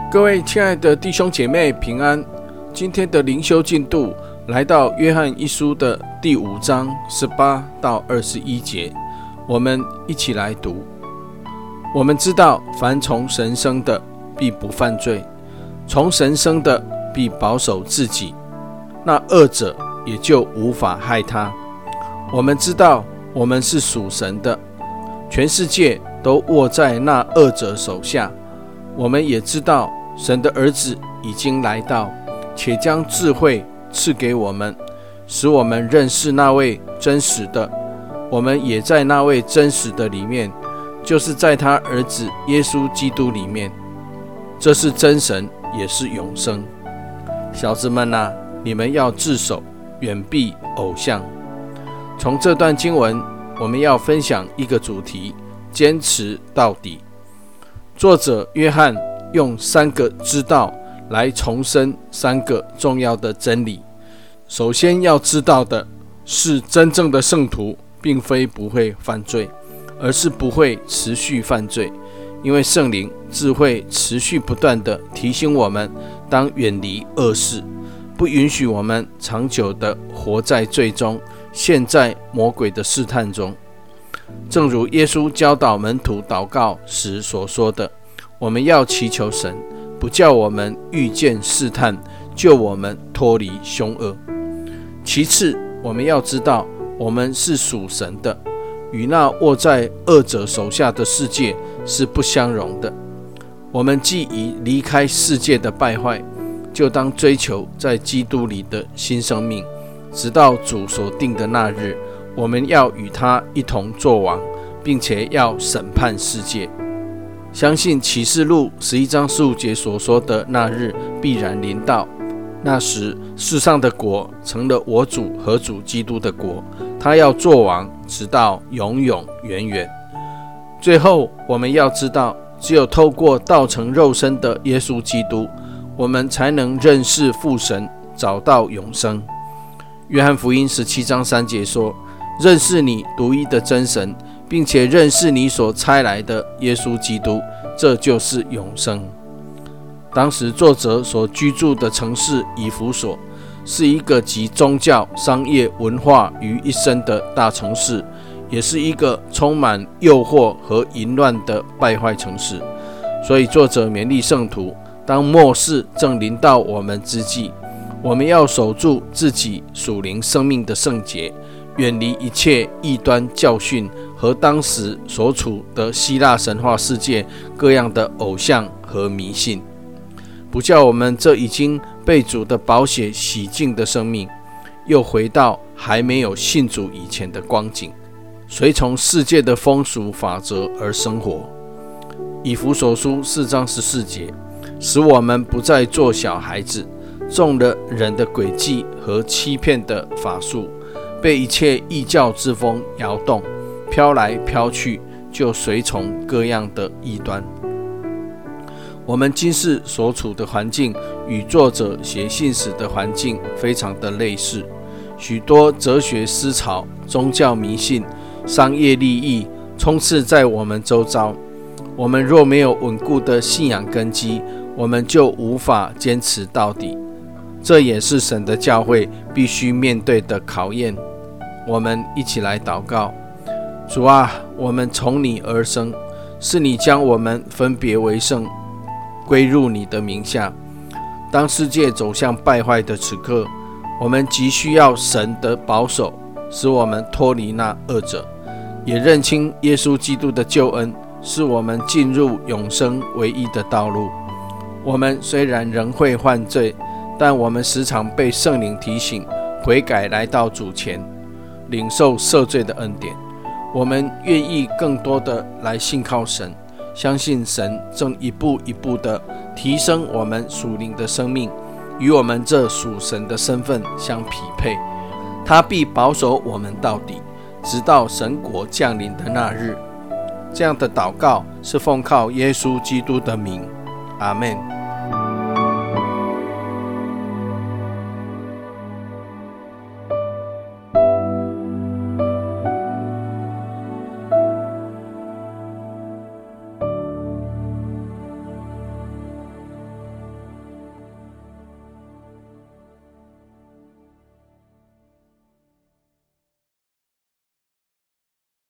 各位亲爱的弟兄姐妹平安，今天的灵修进度来到约翰一书的第5章18到21节，我们一起来读。我们知道凡从神生的必不犯罪，从神生的必保守自己，那恶者也就无法害他。我们知道我们是属神的，全世界都握在那恶者手下。我们也知道神的儿子已经来到，且将智慧赐给我们，使我们认识那位真实的。我们也在那位真实的里面，就是在他儿子耶稣基督里面。这是真神，也是永生。小子们啊，你们要自守，远避偶像。从这段经文，我们要分享一个主题：坚持到底。作者约翰用3个知道来重申3个重要的真理。首先要知道的是，真正的圣徒并非不会犯罪，而是不会持续犯罪，因为圣灵智慧持续不断地提醒我们当远离恶事，不允许我们长久地活在罪中，陷在魔鬼的试探中。正如耶稣教导门徒祷告时所说的，我们要祈求神，不叫我们遇见试探，救我们脱离凶恶。其次，我们要知道我们是属神的，与那握在恶者手下的世界是不相容的。我们既已离开世界的败坏，就当追求在基督里的新生命，直到主所定的那日，我们要与他一同作王，并且要审判世界。相信启示录11章15节所说的那日必然临到，那时世上的国成了我主和主基督的国，他要作王直到永永远远。最后，我们要知道，只有透过道成肉身的耶稣基督，我们才能认识父神，找到永生。约翰福音17章3节说，认识你独一的真神，并且认识你所差来的耶稣基督，这就是永生。当时作者所居住的城市以弗所，是一个集宗教、商业、文化于一身的大城市，也是一个充满诱惑和淫乱的败坏城市。所以作者勉励圣徒，当末世正临到我们之际，我们要守住自己属灵生命的圣洁，远离一切异端教训和当时所处的希腊神话世界各样的偶像和迷信，不叫我们这已经被主的宝血洗净的生命又回到还没有信主以前的光景，随从世界的风俗法则而生活。以弗所书4章14节，使我们不再做小孩子，中了人的诡计和欺骗的法术，被一切异教之风摇动，飘来飘去，就随从各样的异端。我们今世所处的环境与作者写信时的环境非常的类似，许多哲学思潮、宗教迷信、商业利益充斥在我们周遭。我们若没有稳固的信仰根基，我们就无法坚持到底。这也是神的教会必须面对的考验。我们一起来祷告。主啊，我们从你而生，是你将我们分别为圣，归入你的名下。当世界走向败坏的此刻，我们急需要神的保守，使我们脱离那恶者，也认清耶稣基督的救恩是我们进入永生唯一的道路。我们虽然仍会犯罪，但我们时常被圣灵提醒悔改，来到主前领受赦罪的恩典。我们愿意更多的来信靠神，相信神正一步一步的提升我们属灵的生命，与我们这属神的身份相匹配。他必保守我们到底，直到神国降临的那日。这样的祷告是奉靠耶稣基督的名，阿们。